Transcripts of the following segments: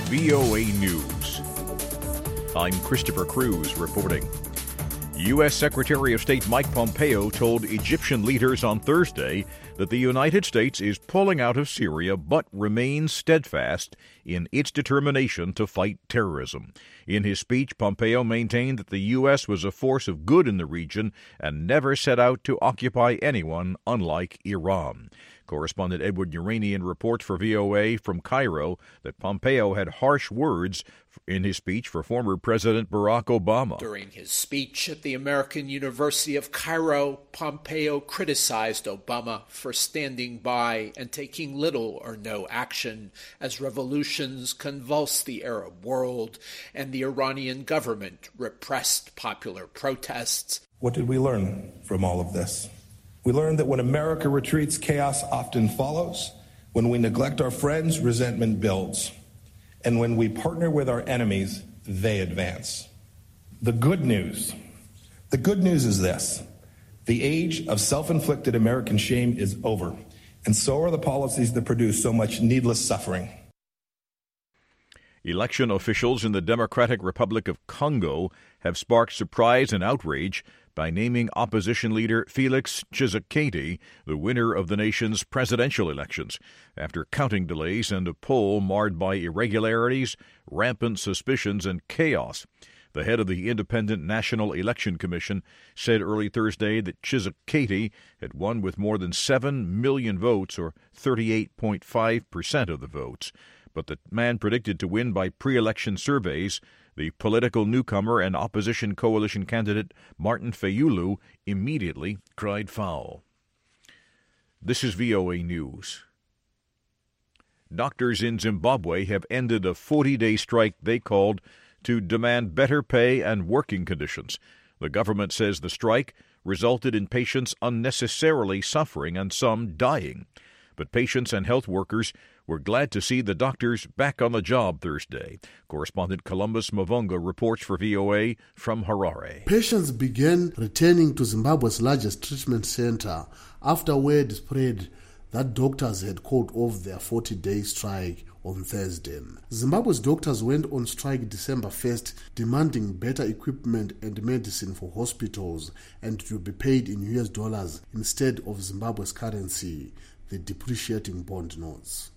VOA News. I'm Christopher Cruz reporting. U.S. Secretary of State Mike Pompeo told Egyptian leaders on Thursday that the United States is pulling out of Syria but remains steadfast in its determination to fight terrorism. In his speech, Pompeo maintained that the U.S. was a force of good in the region and never set out to occupy anyone, unlike Iran. Correspondent Edward Uranian reports for VOA from Cairo that Pompeo had harsh words in his speech for former President Barack Obama. During his speech at the American University of Cairo, Pompeo criticized Obama for standing by and taking little or no action as revolutions convulsed the Arab world and the Iranian government repressed popular protests. What did we learn from all of this? We learned that when America retreats, chaos often follows. When we neglect our friends, resentment builds. And when we partner with our enemies, they advance. The good news is this. The age of self-inflicted American shame is over, and so are the policies that produce so much needless suffering. Election officials in the Democratic Republic of Congo have sparked surprise and outrage by naming opposition leader Felix Tshisekedi the winner of the nation's presidential elections after counting delays and a poll marred by irregularities, rampant suspicions, and chaos. The head of the Independent National Election Commission said early Thursday that Tshisekedi had won with more than 7 million votes, or 38.5% of the votes. But the man predicted to win by pre-election surveys. The political newcomer and opposition coalition candidate Martin Fayulu immediately cried foul. This is VOA News. Doctors in Zimbabwe have ended a 40-day strike they called to demand better pay and working conditions. The government says the strike resulted in patients unnecessarily suffering and some dying. But patients and health workers were glad to see the doctors back on the job Thursday. Correspondent Columbus Mavonga reports for VOA from Harare. Patients began returning to Zimbabwe's largest treatment center after word spread that doctors had called off their 40-day strike on Thursday. Zimbabwe's doctors went on strike December 1st, demanding better equipment and medicine for hospitals and to be paid in US dollars instead of Zimbabwe's currency, the depreciating bond notes.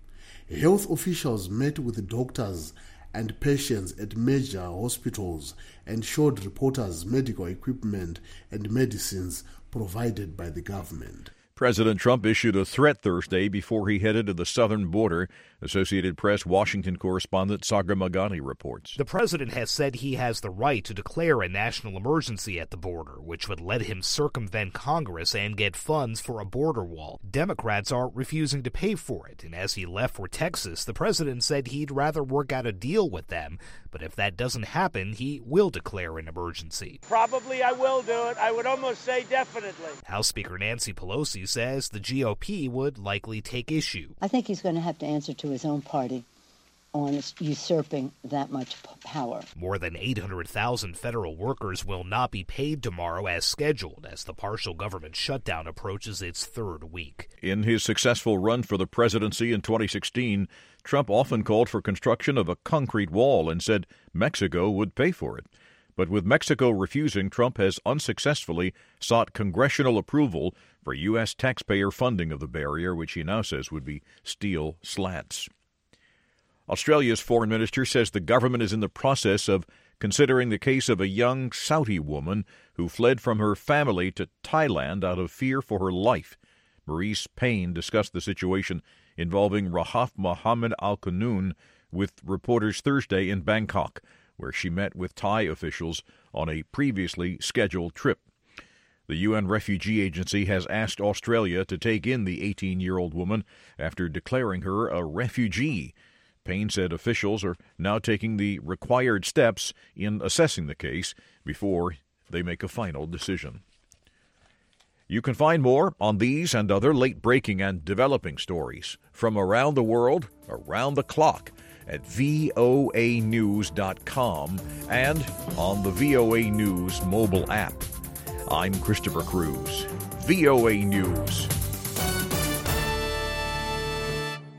Health officials met with doctors and patients at major hospitals and showed reporters medical equipment and medicines provided by the government. President Trump issued a threat Thursday before he headed to the southern border. Associated Press Washington correspondent Sagar Magani reports. The president has said he has the right to declare a national emergency at the border, which would let him circumvent Congress and get funds for a border wall. Democrats are refusing to pay for it, and as he left for Texas, the president said he'd rather work out a deal with them. But if that doesn't happen, he will declare an emergency. Probably I will do it. I would almost say definitely. House Speaker Nancy Pelosi says the GOP would likely take issue. I think he's going to have to answer to his own party on usurping that much power. More than 800,000 federal workers will not be paid tomorrow as scheduled as the partial government shutdown approaches its third week. In his successful run for the presidency in 2016, Trump often called for construction of a concrete wall and said Mexico would pay for it. But with Mexico refusing, Trump has unsuccessfully sought congressional approval for U.S. taxpayer funding of the barrier, which he now says would be steel slats. Australia's foreign minister says the government is in the process of considering the case of a young Saudi woman who fled from her family to Thailand out of fear for her life. Maurice Payne discussed the situation involving Rahaf Mohammed Al Qunun with reporters Thursday in Bangkok, where she met with Thai officials on a previously scheduled trip. The UN Refugee Agency has asked Australia to take in the 18-year-old woman after declaring her a refugee. Payne said officials are now taking the required steps in assessing the case before they make a final decision. You can find more on these and other late-breaking and developing stories from around the world, around the clock, at voanews.com and on the VOA News mobile app. I'm Christopher Cruz, VOA News.